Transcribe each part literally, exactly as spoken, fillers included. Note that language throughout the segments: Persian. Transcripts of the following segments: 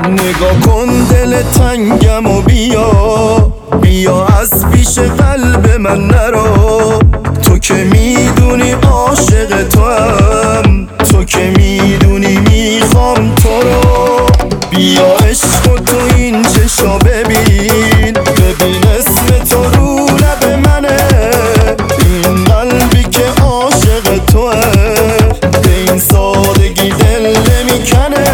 نگاه کن دل تنگم و بیا بیا از پیش قلب من نرو. تو که میدونی عاشق تو هم، تو که میدونی میخوام تو رو. بیا عشق و تو این چشا ببین، ببین اسم تو رو لب منه. این قلبی که عاشق توه به این سادگی دل نمیکنه.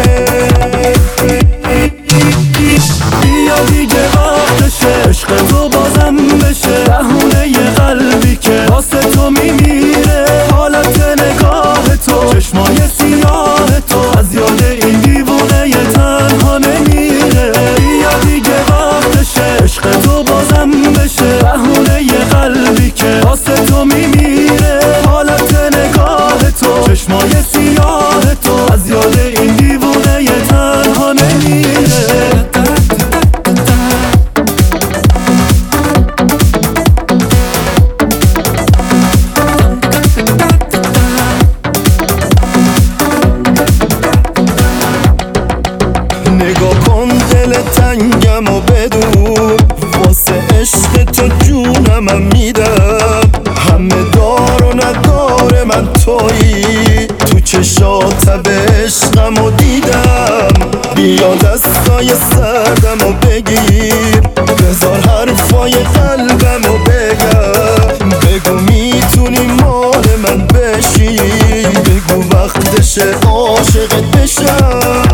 بیا دیگه وقتشه عشق تو بازم بشه، بهونه یه قلبی که واسه تو میمیره. حالت نگاه تو، چشمای سیاه تو، از یاد این دیوونه یه تنها نمیره. بیا دیگه وقتشه عشق تو بازم بشه، بهونه یه قلبی که واسه تو میمیره. حالت نگاه تو، چشمای سیاه تو، از یاد این دیوونه یه تنها نمیره. نگاه کن دل تنگم و بدون، واسه عشق تو جونم میدم. همه دار و ندار من تویی، تو چشات به عشقم و دیدم. بیا دستای سردم و بگیر، بذار حرفای قلبم و بگم. بگو میتونی مال من بشی، بگو وقتشه عاشقت بشم.